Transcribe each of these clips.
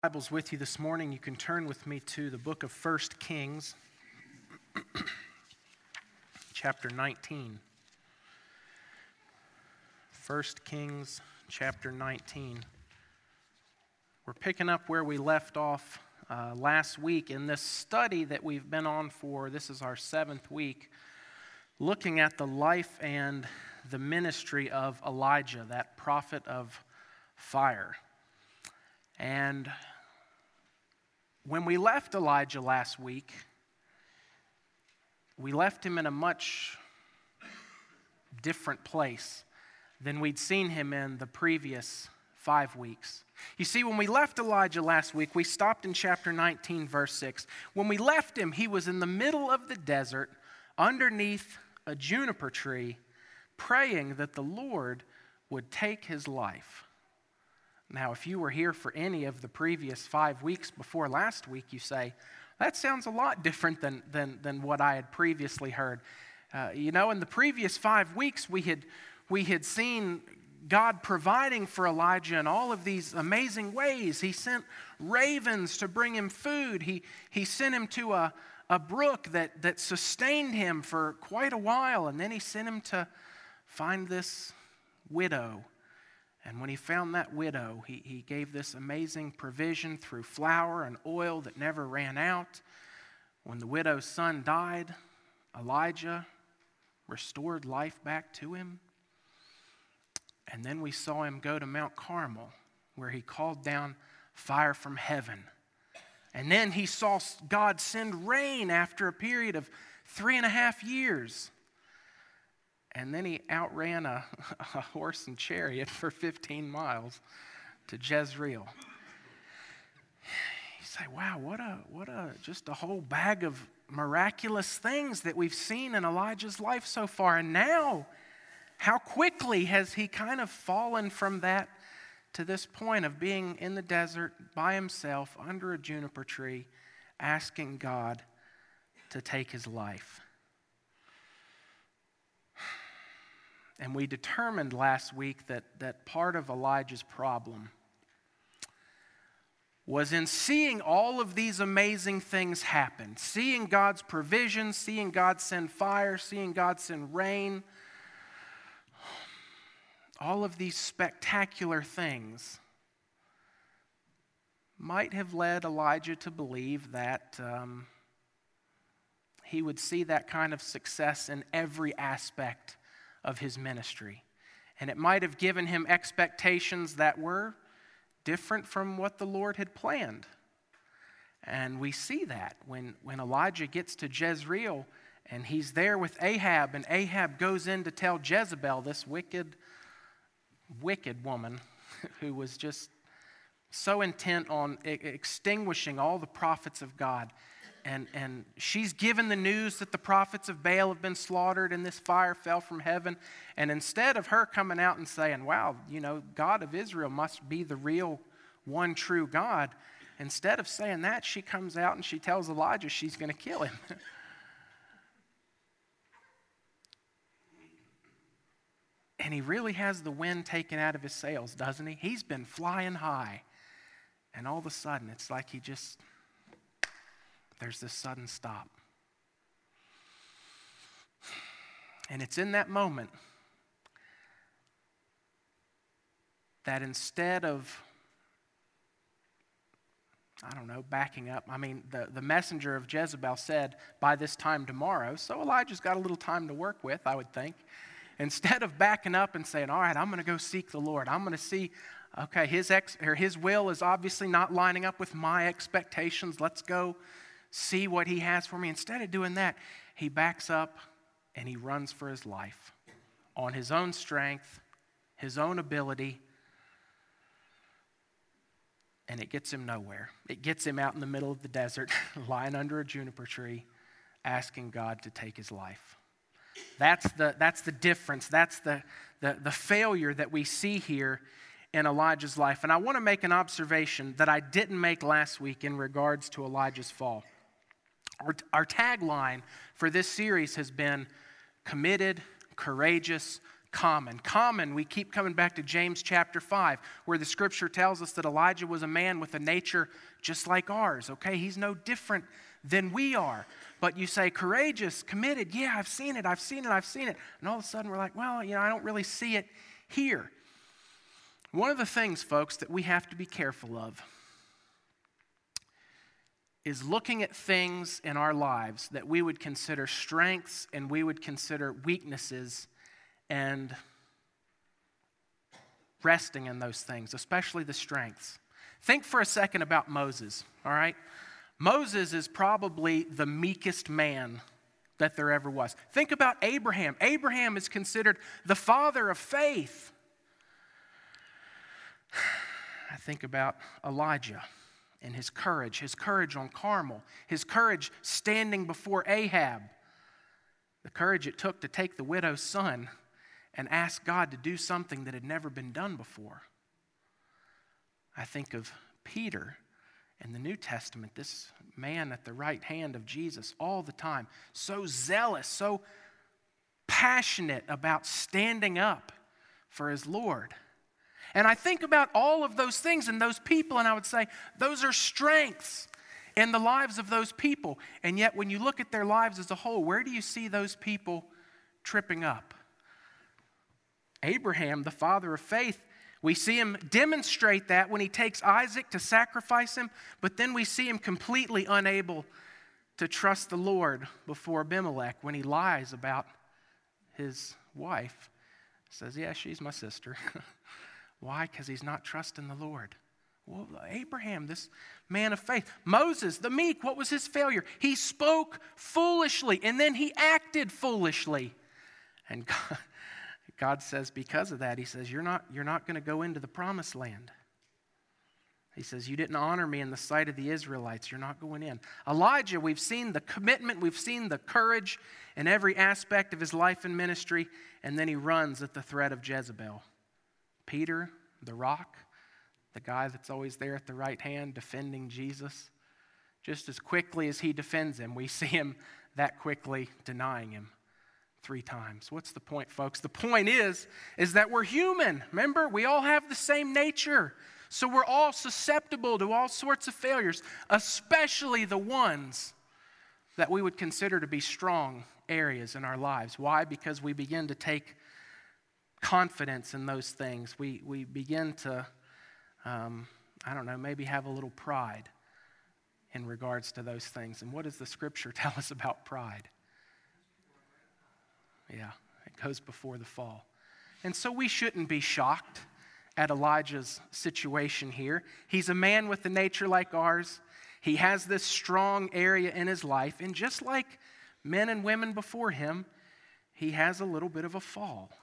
Bibles with you this morning, you can turn with me to the book of 1 Kings, chapter 19. 1 Kings, chapter 19. We're picking up where we left off last week in this study that we've been on for, this is our 7th week, looking at the life and the ministry of Elijah, that prophet of fire. And when we left Elijah last week, we left him in a much different place than we'd seen him in the previous 5 weeks. You see, when we left Elijah last week, we stopped in chapter 19, verse 6. When we left him, he was in the middle of the desert, underneath a juniper tree, praying that the Lord would take his life. Now, if you were here for any of the previous 5 weeks before last week, you say, that sounds a lot different than what I had previously heard. In the previous 5 weeks, we had seen God providing for Elijah in all of these amazing ways. He sent ravens to bring him food. He sent him to a brook that sustained him for quite a while, and then he sent him to find this widow. And when he found that widow, he gave this amazing provision through flour and oil that never ran out. When the widow's son died, Elijah restored life back to him. And then we saw him go to Mount Carmel, where he called down fire from heaven. And then he saw God send rain after a period of 3.5 years. And then he outran a horse and chariot for 15 miles to Jezreel. You say, wow, what a just a whole bag of miraculous things that we've seen in Elijah's life so far. And now, how quickly has he kind of fallen from that to this point of being in the desert by himself under a juniper tree, asking God to take his life. And we determined last week that part of Elijah's problem was in seeing all of these amazing things happen, seeing God's provision, seeing God send fire, seeing God send rain, all of these spectacular things might have led Elijah to believe that he would see that kind of success in every aspect of his ministry. And it might have given him expectations that were different from what the Lord had planned. And we see that when Elijah gets to Jezreel and he's there with Ahab, and Ahab goes in to tell Jezebel, this wicked woman who was just so intent on extinguishing all the prophets of God. And she's given the news that the prophets of Baal have been slaughtered and this fire fell from heaven. And instead of her coming out and saying, wow, God of Israel must be the real one true God, instead of saying that, she comes out and she tells Elijah she's going to kill him. And he really has the wind taken out of his sails, doesn't he? He's been flying high. And all of a sudden, it's like there's this sudden stop. And it's in that moment that instead of, backing up, the messenger of Jezebel said, by this time tomorrow, so Elijah's got a little time to work with, I would think. Instead of backing up and saying, all right, I'm going to go seek the Lord. I'm going to see, okay, his will is obviously not lining up with my expectations. Let's go see what he has for me. Instead of doing that, he backs up and he runs for his life on his own strength, his own ability, and it gets him nowhere. It gets him out in the middle of the desert, lying under a juniper tree, asking God to take his life. That's the difference. That's the failure that we see here in Elijah's life. And I want to make an observation that I didn't make last week in regards to Elijah's fall. Our tagline for this series has been committed, courageous, Common, we keep coming back to James chapter 5, where the scripture tells us that Elijah was a man with a nature just like ours, okay? He's no different than we are. But you say, courageous, committed, yeah, I've seen it. And all of a sudden we're like, well, I don't really see it here. One of the things, folks, that we have to be careful of is looking at things in our lives that we would consider strengths and we would consider weaknesses and resting in those things, especially the strengths. Think for a second about Moses, all right? Moses is probably the meekest man that there ever was. Think about Abraham. Abraham is considered the father of faith. I think about Elijah and his courage on Carmel, his courage standing before Ahab, the courage it took to take the widow's son and ask God to do something that had never been done before. I think of Peter in the New Testament, this man at the right hand of Jesus all the time, so zealous, so passionate about standing up for his Lord. And I think about all of those things and those people, and I would say those are strengths in the lives of those people. And yet when you look at their lives as a whole, where do you see those people tripping up? Abraham, the father of faith, we see him demonstrate that when he takes Isaac to sacrifice him, but then we see him completely unable to trust the Lord before Abimelech when he lies about his wife. Says, yeah, she's my sister. Why? Because he's not trusting the Lord. Well, Abraham, this man of faith. Moses, the meek, what was his failure? He spoke foolishly, and then he acted foolishly. And God says, because of that, he says, you're not going to go into the promised land. He says, you didn't honor me in the sight of the Israelites. You're not going in. Elijah, we've seen the commitment, we've seen the courage in every aspect of his life and ministry, and then he runs at the threat of Jezebel. Peter, the rock, the guy that's always there at the right hand defending Jesus, just as quickly as he defends him, we see him that quickly denying him 3 times. What's the point, folks? The point is that we're human. Remember, we all have the same nature. So we're all susceptible to all sorts of failures, especially the ones that we would consider to be strong areas in our lives. Why? Because we begin to take confidence in those things. We begin to, maybe have a little pride in regards to those things. And what does the scripture tell us about pride? Yeah, it goes before the fall. And so we shouldn't be shocked at Elijah's situation here. He's a man with a nature like ours. He has this strong area in his life. And just like men and women before him, he has a little bit of a fall.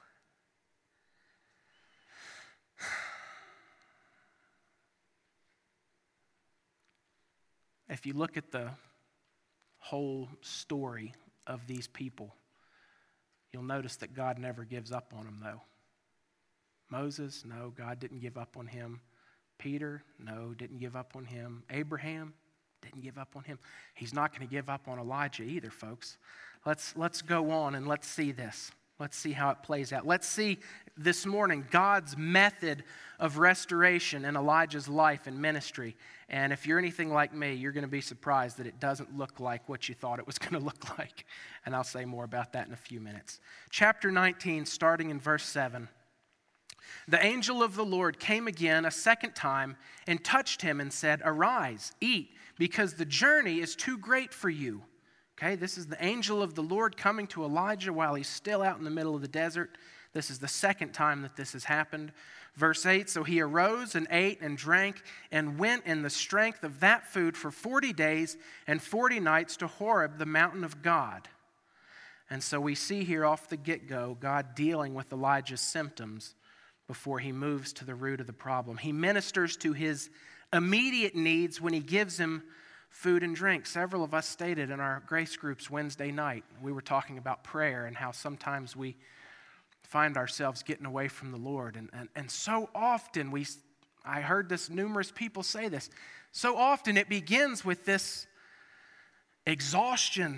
If you look at the whole story of these people, you'll notice that God never gives up on them, though. Moses, no, God didn't give up on him. Peter, no, didn't give up on him. Abraham, didn't give up on him. He's not going to give up on Elijah either, folks. Let's go on and let's see this. Let's see how it plays out. Let's see this morning God's method of restoration in Elijah's life and ministry. And if you're anything like me, you're going to be surprised that it doesn't look like what you thought it was going to look like. And I'll say more about that in a few minutes. Chapter 19, starting in verse 7. The angel of the Lord came again a second time and touched him and said, "Arise, eat, because the journey is too great for you." Okay, this is the angel of the Lord coming to Elijah while he's still out in the middle of the desert. This is the second time that this has happened. Verse 8, so he arose and ate and drank and went in the strength of that food for 40 days and 40 nights to Horeb, the mountain of God. And so we see here off the get-go, God dealing with Elijah's symptoms before he moves to the root of the problem. He ministers to his immediate needs when he gives him food and drink. Several of us stated in our grace groups Wednesday night, we were talking about prayer and how sometimes we find ourselves getting away from the Lord. And so often, I heard this, numerous people say this, so often it begins with this exhaustion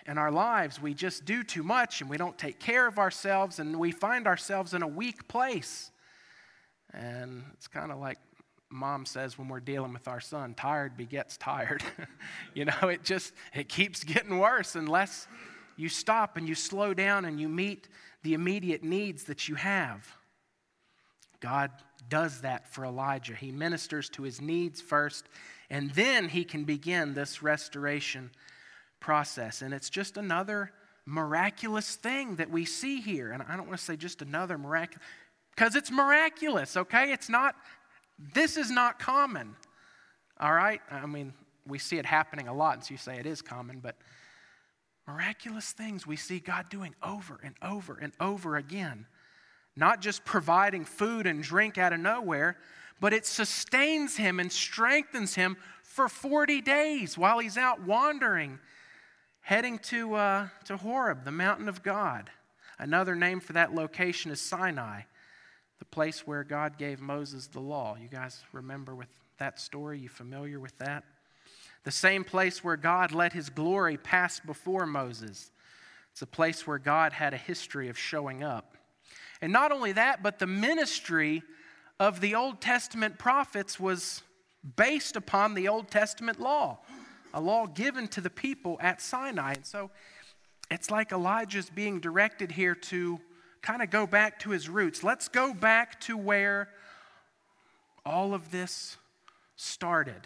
in our lives, we just do too much and we don't take care of ourselves and we find ourselves in a weak place. And it's kind of like Mom says when we're dealing with our son, tired begets tired. It keeps getting worse unless you stop and you slow down and you meet the immediate needs that you have. God does that for Elijah. He ministers to his needs first, and then he can begin this restoration process. And it's just another miraculous thing that we see here. And I don't want to say just another miraculous, because it's miraculous, okay? This is not common, all right? I mean, we see it happening a lot, and so you say it is common, but miraculous things we see God doing over and over and over again. Not just providing food and drink out of nowhere, but it sustains him and strengthens him for 40 days while he's out wandering, heading to Horeb, the mountain of God. Another name for that location is Sinai, the place where God gave Moses the law. You guys remember with that story? You familiar with that? The same place where God let his glory pass before Moses. It's a place where God had a history of showing up. And not only that, but the ministry of the Old Testament prophets was based upon the Old Testament law, a law given to the people at Sinai. And so it's like Elijah's being directed here to kind of go back to his roots. Let's go back to where all of this started.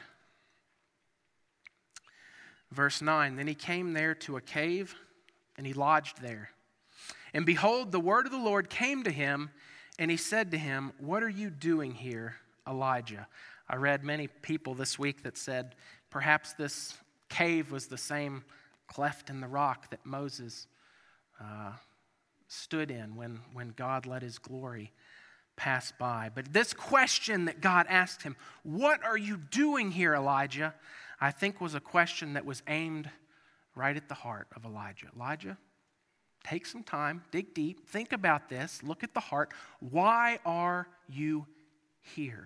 Verse 9, then he came there to a cave, and he lodged there. And behold, the word of the Lord came to him, and he said to him, what are you doing here, Elijah? I read many people this week that said perhaps this cave was the same cleft in the rock that Moses stood in when God let his glory pass by. But this question that God asked him, what are you doing here, Elijah? I think was a question that was aimed right at the heart of Elijah. Elijah, take some time, dig deep, think about this, look at the heart. Why are you here?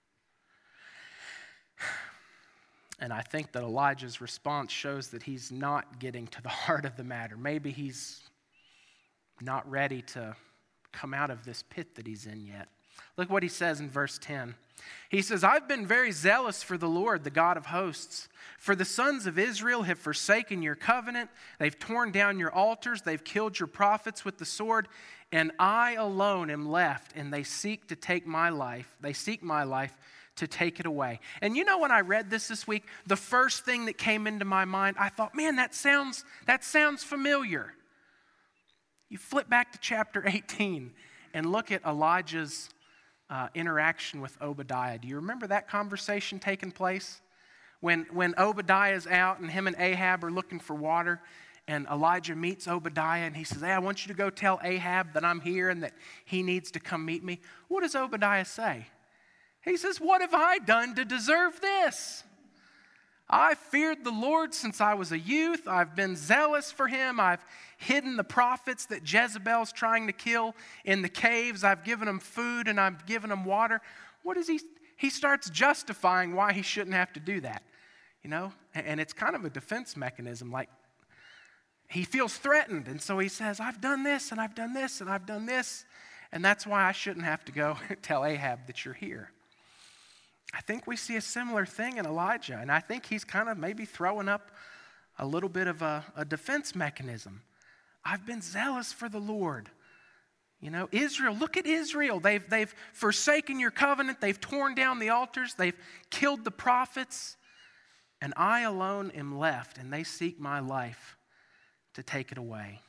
And I think that Elijah's response shows that he's not getting to the heart of the matter. Maybe he's not ready to come out of this pit that he's in yet. Look what he says in verse 10. He says, I've been very zealous for the Lord, the God of hosts. For the sons of Israel have forsaken your covenant. They've torn down your altars. They've killed your prophets with the sword. And I alone am left, and they seek to take my life. They seek my life to take it away. And you know, when I read this week, the first thing that came into my mind, I thought, man, that sounds familiar. You flip back to chapter 18 and look at Elijah's interaction with Obadiah. Do you remember that conversation taking place? When Obadiah's out and him and Ahab are looking for water, and Elijah meets Obadiah and he says, hey, I want you to go tell Ahab that I'm here and that he needs to come meet me. What does Obadiah say? He says, what have I done to deserve this? I feared the Lord since I was a youth. I've been zealous for him. I've hidden the prophets that Jezebel's trying to kill in the caves. I've given them food and I've given them water. What is he? He starts justifying why he shouldn't have to do that, you know? And it's kind of a defense mechanism. Like, he feels threatened, and so he says, I've done this and I've done this and I've done this, and that's why I shouldn't have to go tell Ahab that you're here. I think we see a similar thing in Elijah, and I think he's kind of maybe throwing up a little bit of a defense mechanism. I've been zealous for the Lord. You know, Israel, look at Israel. They've forsaken your covenant. They've torn down the altars. They've killed the prophets. And I alone am left, and they seek my life to take it away.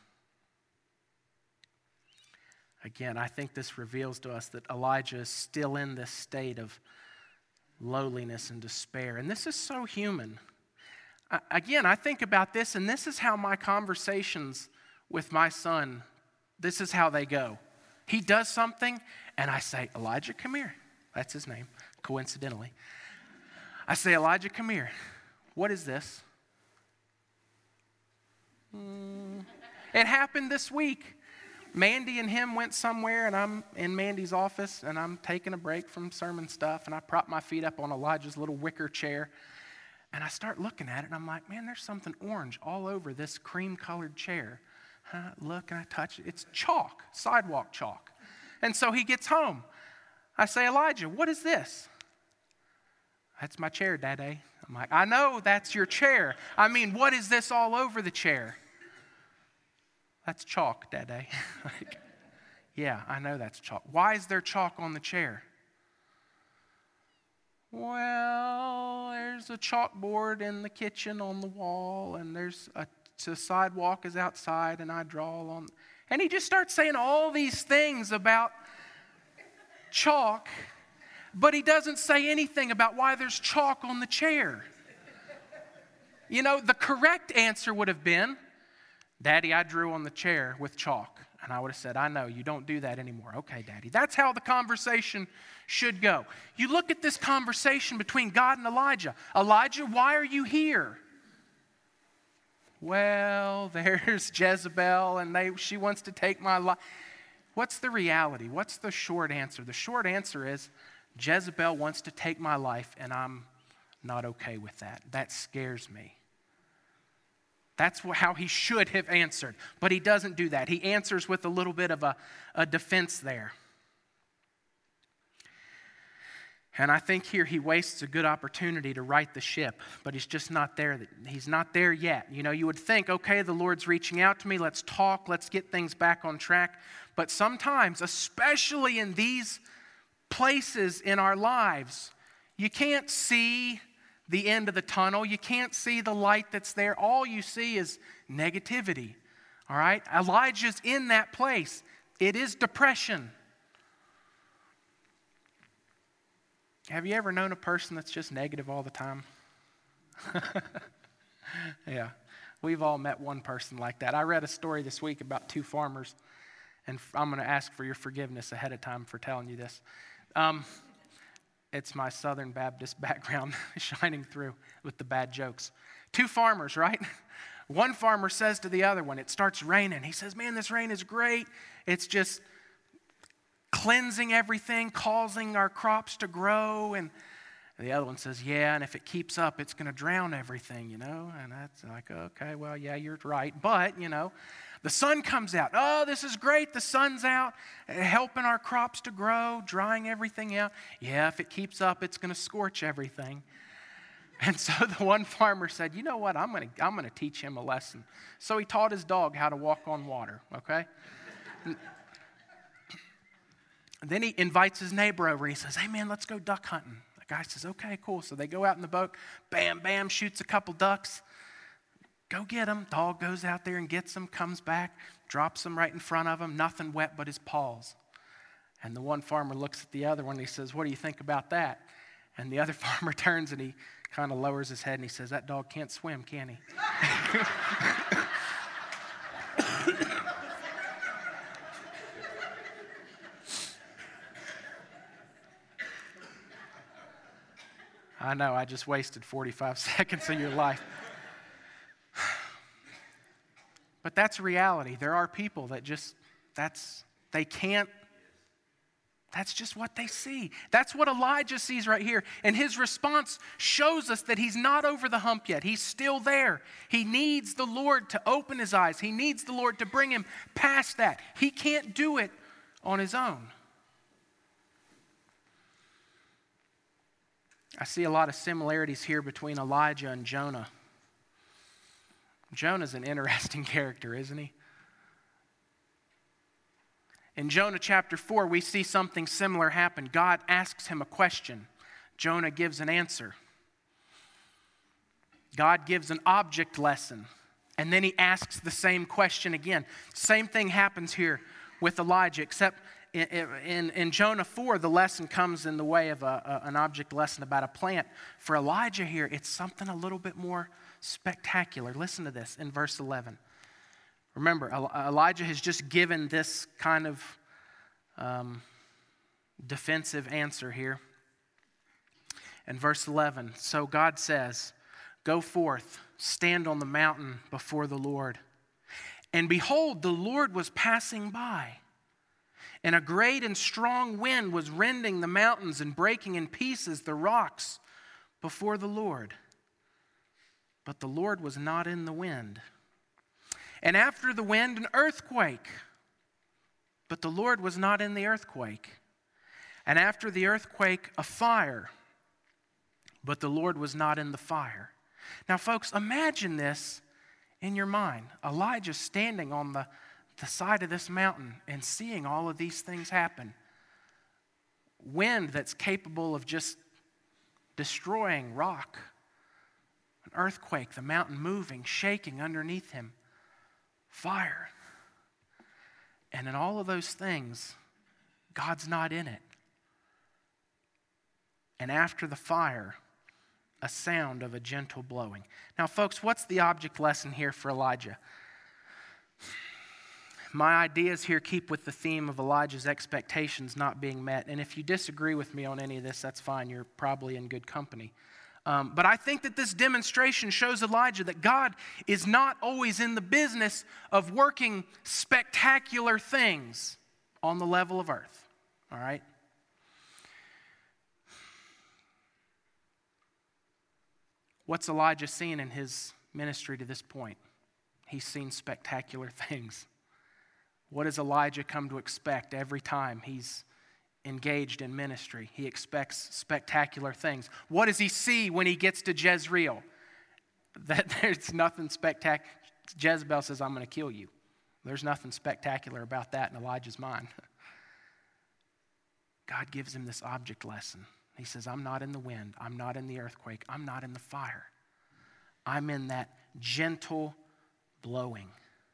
Again, I think this reveals to us that Elijah is still in this state of lowliness and despair. And this is so human. Again, I think about this, and this is how my conversations with my son, this is how they go. He does something, and I say, Elijah, come here. That's his name, coincidentally. I say, Elijah, come here. What is this? It happened this week. Mandy and him went somewhere, and I'm in Mandy's office, and I'm taking a break from sermon stuff, and I prop my feet up on Elijah's little wicker chair, And I start looking at it, and I'm like, man, there's something orange all over this cream-colored chair. Look, and I touch it. It's chalk, sidewalk chalk. And so he gets home. I say, Elijah, what is this? That's my chair, Daddy. I'm like, I know that's your chair. I mean, what is this all over the chair? That's chalk, Daddy. Like, yeah, I know that's chalk. Why is there chalk on the chair? Well, there's a chalkboard in the kitchen on the wall, and there's the sidewalk is outside, and I draw on. And he just starts saying all these things about chalk, but he doesn't say anything about why there's chalk on the chair. You know, the correct answer would have been, Daddy, I drew on the chair with chalk. And I would have said, I know, you don't do that anymore. Okay, Daddy. That's how the conversation should go. You look at this conversation between God and Elijah. Elijah, why are you here? Well, there's Jezebel, and she wants to take my life. What's the reality? What's the short answer? The short answer is, Jezebel wants to take my life, and I'm not okay with that. That scares me. That's how he should have answered. But he doesn't do that. He answers with a little bit of a defense there. And I think here he wastes a good opportunity to right the ship, but he's just not there. He's not there yet. You know, you would think, okay, the Lord's reaching out to me. Let's talk. Let's get things back on track. But sometimes, especially in these places in our lives, you can't see the end of the tunnel. You can't see the light that's there. All you see is negativity. All right? Elijah's in that place. It is depression. Have you ever known a person that's just negative all the time? Yeah. We've all met one person like that. I read a story this week about two farmers, and I'm going to ask for your forgiveness ahead of time for telling you this. It's my Southern Baptist background shining through with the bad jokes. Two farmers, right? One farmer says to the other one, it starts raining. He says, man, this rain is great. It's just cleansing everything, causing our crops to grow. And the other one says, yeah, and if it keeps up, it's going to drown everything, you know. And that's like, okay, well, yeah, you're right. But, you know, the sun comes out. Oh, this is great. The sun's out, helping our crops to grow, drying everything out. Yeah, if it keeps up, it's going to scorch everything. And so the one farmer said, you know what, I'm going to teach him a lesson. So he taught his dog how to walk on water, okay? And then he invites his neighbor over, and he says, hey, man, let's go duck hunting. The guy says, okay, cool. So they go out in the boat, bam, bam, shoots a couple ducks. Go get him. Dog goes out there and gets him, comes back, drops him right in front of him, nothing wet but his paws. And the one farmer looks at the other one and he says, what do you think about that? And the other farmer turns and he kind of lowers his head and he says, that dog can't swim, can he? I know, I just wasted 45 seconds of your life. But that's reality. There are people that just, that's just what they see. That's what Elijah sees right here. And his response shows us that he's not over the hump yet. He's still there. He needs the Lord to open his eyes. He needs the Lord to bring him past that. He can't do it on his own. I see a lot of similarities here between Elijah and Jonah. Jonah's an interesting character, isn't he? In Jonah chapter 4, we see something similar happen. God asks him a question. Jonah gives an answer. God gives an object lesson. And then he asks the same question again. Same thing happens here with Elijah, except in Jonah 4, the lesson comes in the way of an object lesson about a plant. For Elijah here, it's something a little bit more spectacular. Listen to this in verse 11. Remember, Elijah has just given this kind of defensive answer here. In verse 11, so God says, go forth, stand on the mountain before the Lord. And behold, the Lord was passing by. And a great and strong wind was rending the mountains and breaking in pieces the rocks before the Lord. but the Lord was not in the wind. And after the wind, an earthquake, but the Lord was not in the earthquake. And after the earthquake, a fire, but the Lord was not in the fire. Now, folks, imagine this in your mind. Elijah standing on the side of this mountain and seeing all of these things happen. Wind that's capable of just destroying rock. An earthquake, the mountain moving, shaking underneath him. Fire. And in all of those things, God's not in it. And after the fire, a sound of a gentle blowing. Now, folks, what's the object lesson here for Elijah? My ideas here keep with the theme of Elijah's expectations not being met. And if you disagree with me on any of this, that's fine. You're probably in good company. But I think that this demonstration shows Elijah that God is not always in the business of working spectacular things on the level of earth. All right? What's Elijah seen in his ministry to this point? He's seen spectacular things. What does Elijah come to expect every time he's engaged in ministry? He expects spectacular things. What does he see when he gets to Jezreel? That there's nothing spectacular. Jezebel says, I'm going to kill you. There's nothing spectacular about that in Elijah's mind. God gives him this object lesson. He says, I'm not in the wind. I'm not in the earthquake. I'm not in the fire. I'm in that gentle blowing.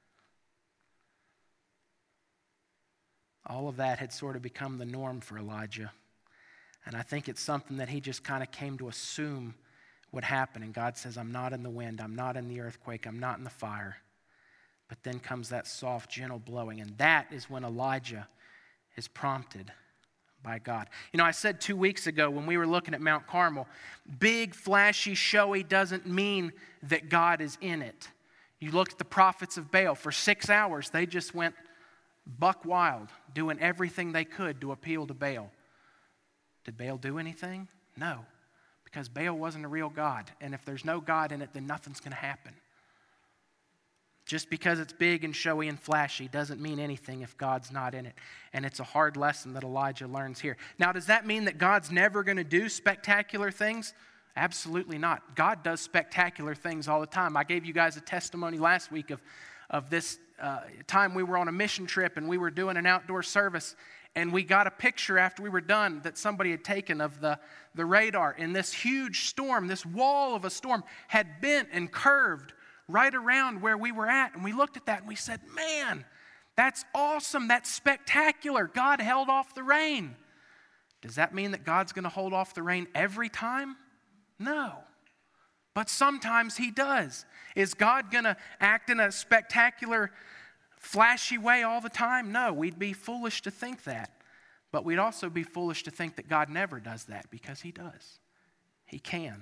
All of that had sort of become the norm for Elijah. And I think it's something that he just kind of came to assume would happen. And God says, I'm not in the wind. I'm not in the earthquake. I'm not in the fire. But then comes that soft, gentle blowing. And that is when Elijah is prompted by God. You know, I said 2 weeks ago when we were looking at Mount Carmel, big, flashy, showy doesn't mean that God is in it. You look at the prophets of Baal. For 6 hours, they just went buck wild, doing everything they could to appeal to Baal. Did Baal do anything? No, because Baal wasn't a real God. And if there's no God in it, then nothing's going to happen. Just because it's big and showy and flashy doesn't mean anything if God's not in it. And it's a hard lesson that Elijah learns here. Now, does that mean that God's never going to do spectacular things? Absolutely not. God does spectacular things all the time. I gave you guys a testimony last week of this time we were on a mission trip and we were doing an outdoor service, and we got a picture after we were done that somebody had taken of the radar, and this huge storm, this wall of a storm had bent and curved right around where we were at. And we looked at that and we said, man, that's awesome. That's spectacular. God held off the rain. Does that mean that God's going to hold off the rain every time? No. But sometimes he does. Is God going to act in a spectacular, flashy way all the time? No, we'd be foolish to think that. But we'd also be foolish to think that God never does that, because he does. He can.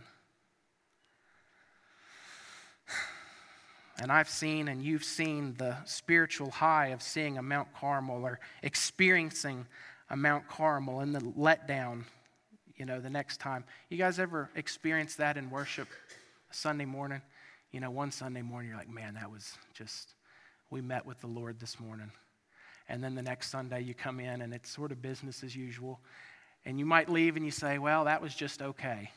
And I've seen, and you've seen, the spiritual high of seeing a Mount Carmel or experiencing a Mount Carmel, and the letdown, the next time. You guys ever experience that in worship Sunday morning? One Sunday morning you're like, man, that was just, we met with the Lord this morning. And then the next Sunday you come in and it's sort of business as usual. And you might leave and you say, well, that was just okay.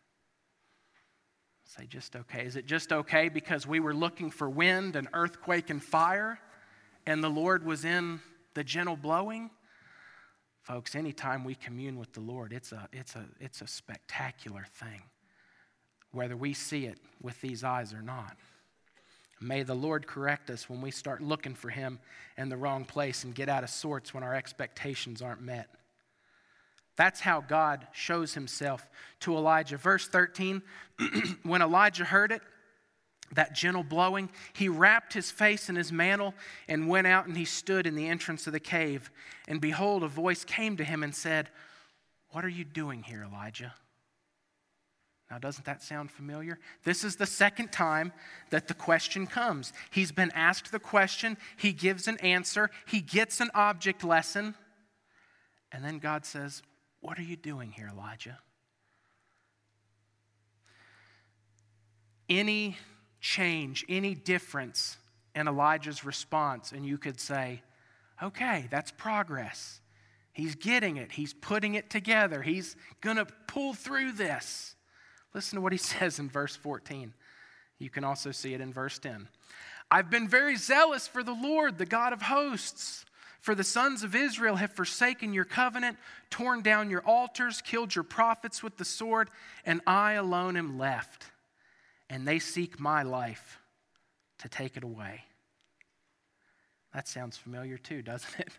Say, just okay. Is it just okay because we were looking for wind and earthquake and fire and the Lord was in the gentle blowing? Folks, anytime we commune with the Lord, it's a spectacular thing, whether we see it with these eyes or not. May the Lord correct us when we start looking for him in the wrong place and get out of sorts when our expectations aren't met. That's how God shows himself to Elijah. Verse 13, when Elijah heard it, that gentle blowing, he wrapped his face in his mantle and went out, and he stood in the entrance of the cave. And behold, a voice came to him and said, what are you doing here, Elijah? Now, doesn't that sound familiar? This is the second time that the question comes. He's been asked the question, he gives an answer, he gets an object lesson, and then God says, what are you doing here, Elijah? Any change, any difference in Elijah's response, and you could say, okay, that's progress. He's getting it. He's putting it together. He's going to pull through this. Listen to what he says in verse 14. You can also see it in verse 10. I've been very zealous for the Lord, the God of hosts. For the sons of Israel have forsaken your covenant, torn down your altars, killed your prophets with the sword, and I alone am left. And they seek my life to take it away. That sounds familiar too, doesn't it?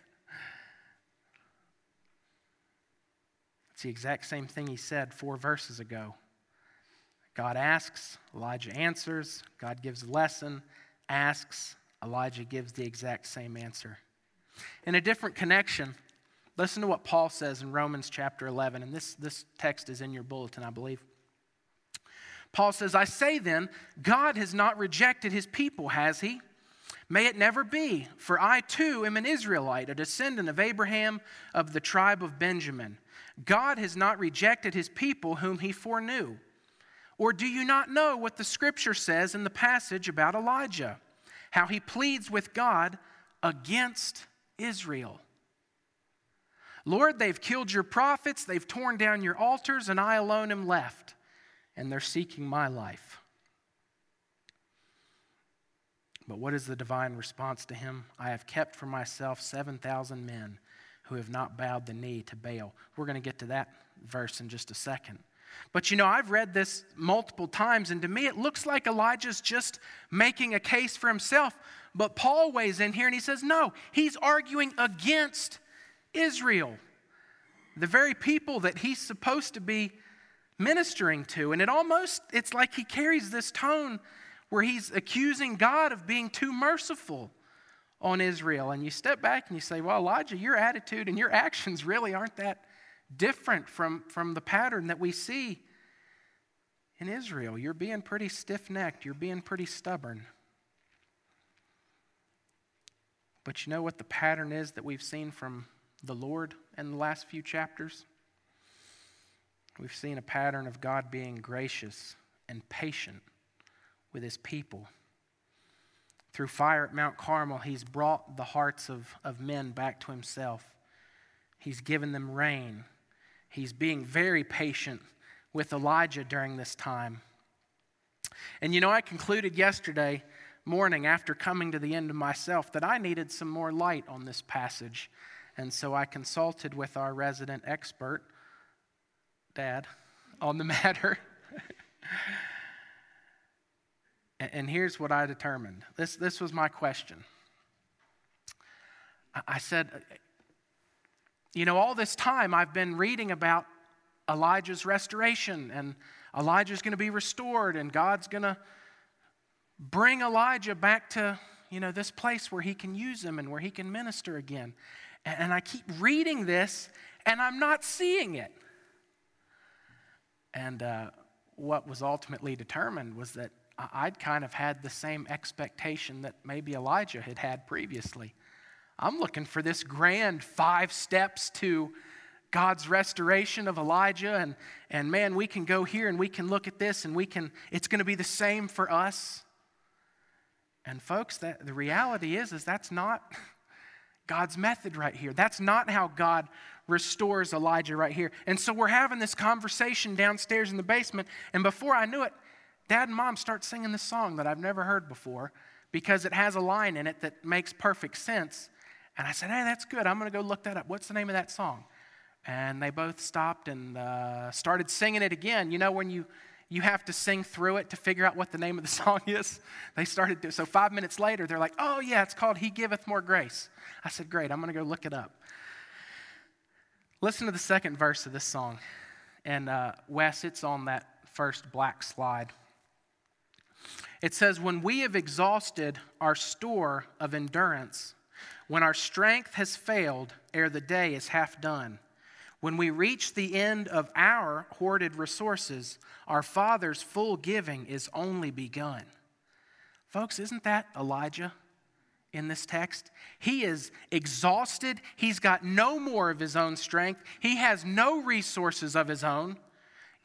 It's the exact same thing he said 4 verses ago. God asks, Elijah answers. God gives a lesson, asks, Elijah gives the exact same answer. In a different connection, listen to what Paul says in Romans chapter 11. And this text is in your bulletin, I believe. Paul says, I say then, God has not rejected his people, has he? May it never be, for I too am an Israelite, a descendant of Abraham of the tribe of Benjamin. God has not rejected his people whom he foreknew. Or do you not know what the scripture says in the passage about Elijah? How he pleads with God against Israel. Lord, they've killed your prophets, they've torn down your altars, and I alone am left, and they're seeking my life. But what is the divine response to him? I have kept for myself 7,000 men who have not bowed the knee to Baal. We're going to get to that verse in just a second. But I've read this multiple times, and to me it looks like Elijah's just making a case for himself. But Paul weighs in here and he says, no, he's arguing against Israel, the very people that he's supposed to be ministering to. And it's like he carries this tone where he's accusing God of being too merciful on Israel. And you step back and you say, well, Elijah, your attitude and your actions really aren't that different from the pattern that we see in Israel. You're being pretty stiff-necked. You're being pretty stubborn. But you know what the pattern is that we've seen from the Lord in the last few chapters? We've seen a pattern of God being gracious and patient with his people. Through fire at Mount Carmel, he's brought the hearts of men back to himself. He's given them rain. He's being very patient with Elijah during this time. And I concluded yesterday morning after coming to the end of myself that I needed some more light on this passage. And so I consulted with our resident expert, Dad, on the matter. And here's what I determined. This was my question. I said, all this time I've been reading about Elijah's restoration, and Elijah's going to be restored, and God's going to bring Elijah back to, this place where he can use him and where he can minister again. And I keep reading this, and I'm not seeing it. And what was ultimately determined was that I'd kind of had the same expectation that maybe Elijah had previously. I'm looking for this grand 5 steps to God's restoration of Elijah, and man, we can go here and we can look at this and it's going to be the same for us. And folks, the reality is that's not God's method right here. That's not how God restores Elijah right here. And so we're having this conversation downstairs in the basement, and before I knew it, Dad and Mom start singing this song that I've never heard before because it has a line in it that makes perfect sense. And I said, hey, that's good. I'm going to go look that up. What's the name of that song? And they both stopped and started singing it again. When you have to sing through it to figure out what the name of the song is? They started to. So 5 minutes later, they're like, oh, yeah, it's called He Giveth More Grace. I said, great, I'm going to go look it up. Listen to the second verse of this song. And Wes, it's on that first black slide. It says, when we have exhausted our store of endurance, when our strength has failed ere the day is half done, when we reach the end of our hoarded resources, our Father's full giving is only begun. Folks, isn't that Elijah in this text? He is exhausted. He's got no more of his own strength. He has no resources of his own.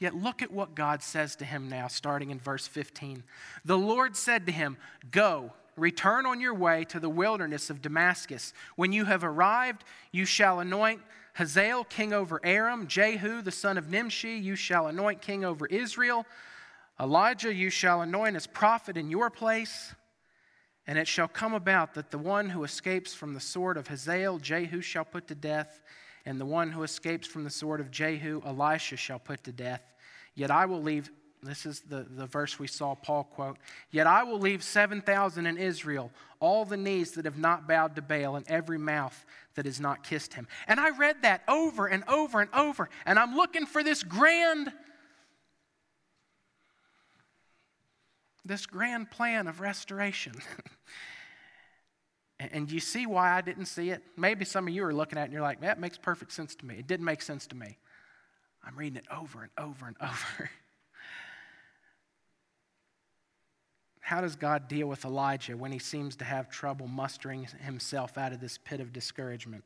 Yet look at what God says to him now, starting in verse 15. The Lord said to him, "Go, return on your way to the wilderness of Damascus. When you have arrived, you shall anoint Hazael king over Aram, Jehu the son of Nimshi you shall anoint king over Israel. Elijah you shall anoint as prophet in your place. And it shall come about that the one who escapes from the sword of Hazael, Jehu shall put to death, and the one who escapes from the sword of Jehu, Elisha shall put to death. Yet I will leave," this is the verse we saw Paul quote, "Yet I will leave 7,000 in Israel, all the knees that have not bowed to Baal, and every mouth that has not kissed him." And I read that over and over and over, and I'm looking for this grand plan of restoration. And you see why I didn't see it? Maybe some of you are looking at it and you're like, that makes perfect sense to me. It didn't make sense to me. I'm reading it over and over and over. How does God deal with Elijah when he seems to have trouble mustering himself out of this pit of discouragement?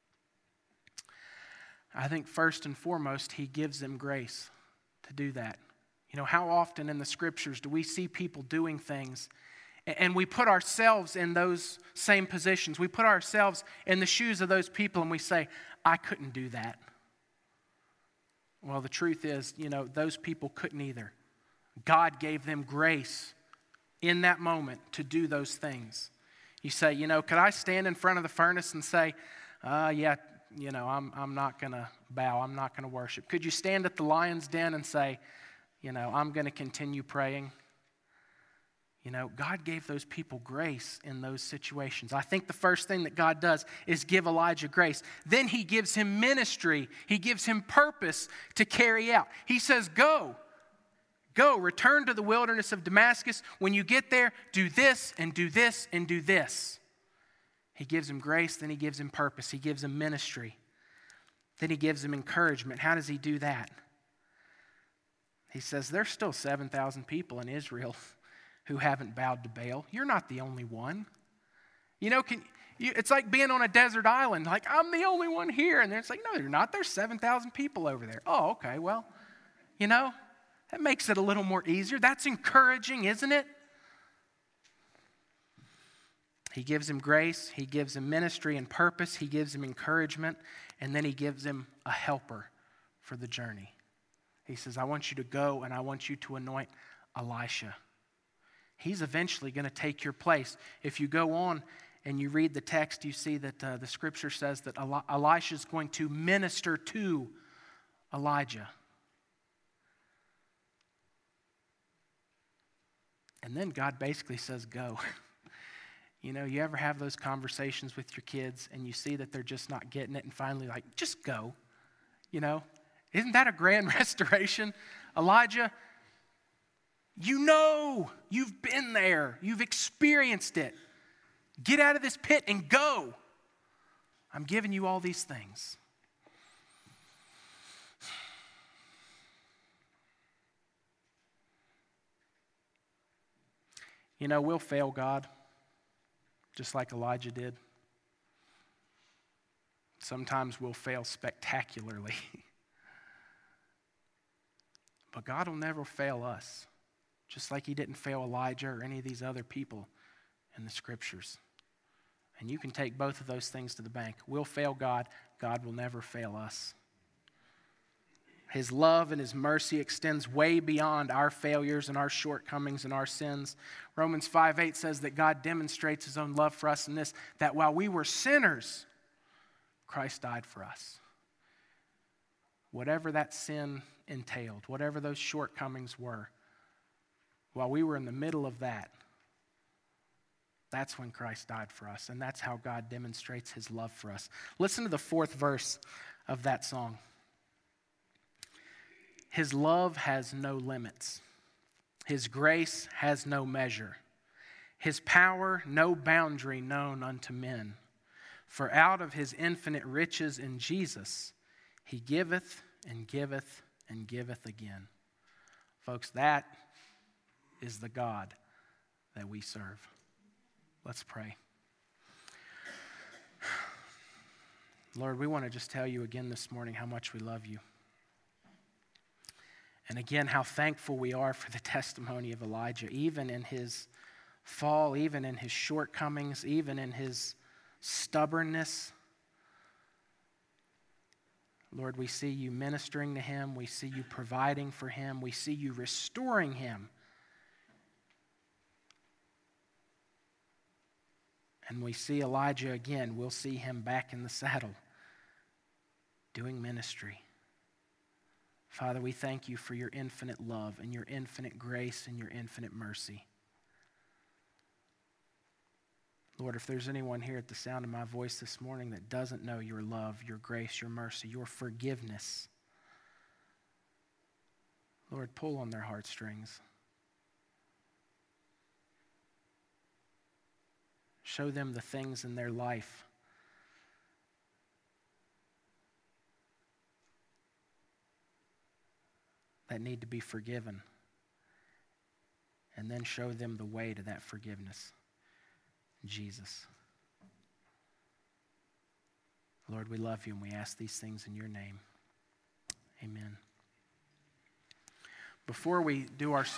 I think first and foremost, he gives them grace to do that. You know, how often in the scriptures do we see people doing things and we put ourselves in those same positions? We put ourselves in the shoes of those people and we say, I couldn't do that. Well, the truth is, you know, those people couldn't either. God gave them grace in that moment to do those things. You say, you know, could I stand in front of the furnace and say, yeah, you know, I'm not going to bow. I'm not going to worship. Could you stand at the lion's den and say, you know, I'm going to continue praying? You know, God gave those people grace in those situations. I think the first thing that God does is give Elijah grace. Then he gives him ministry. He gives him purpose to carry out. He says, go, return to the wilderness of Damascus. When you get there, do this and do this and do this. He gives him grace, then he gives him purpose. He gives him ministry. Then he gives him encouragement. How does he do that? He says, there's still 7,000 people in Israel who haven't bowed to Baal. You're not the only one. You know, it's like being on a desert island. Like, I'm the only one here. And it's like, no, you're not. There's 7,000 people over there. Oh, okay, well, you know, that makes it a little more easier. That's encouraging, isn't it? He gives him grace. He gives him ministry and purpose. He gives him encouragement. And then he gives him a helper for the journey. He says, I want you to go and I want you to anoint Elisha. He's eventually going to take your place. If you go on and you read the text, you see that the scripture says that Elisha is going to minister to Elijah. And then God basically says, go. You know, you ever have those conversations with your kids and you see that they're just not getting it and finally like, just go. You know, isn't that a grand restoration? Elijah, you know, you've been there. You've experienced it. Get out of this pit and go. I'm giving you all these things. You know, we'll fail God, just like Elijah did. Sometimes we'll fail spectacularly. But God will never fail us, just like he didn't fail Elijah or any of these other people in the scriptures. And you can take both of those things to the bank. We'll fail God. God will never fail us. His love and his mercy extends way beyond our failures and our shortcomings and our sins. Romans 5:8 says that God demonstrates his own love for us in this, that while we were sinners, Christ died for us. Whatever that sin entailed, whatever those shortcomings were, while we were in the middle of that, that's when Christ died for us, and that's how God demonstrates his love for us. Listen to the 4th verse of that song. His love has no limits. His grace has no measure. His power no boundary known unto men. For out of his infinite riches in Jesus, he giveth and giveth and giveth again. Folks, that is the God that we serve. Let's pray. Lord, we want to just tell you again this morning how much we love you. And again, how thankful we are for the testimony of Elijah, even in his fall, even in his shortcomings, even in his stubbornness. Lord, we see you ministering to him. We see you providing for him. We see you restoring him. And we see Elijah again. We'll see him back in the saddle doing ministry. Father, we thank you for your infinite love and your infinite grace and your infinite mercy. Lord, if there's anyone here at the sound of my voice this morning that doesn't know your love, your grace, your mercy, your forgiveness, Lord, pull on their heartstrings. Show them the things in their life that need to be forgiven, and then show them the way to that forgiveness. Jesus. Lord, we love you and we ask these things in your name. Amen. Before we do our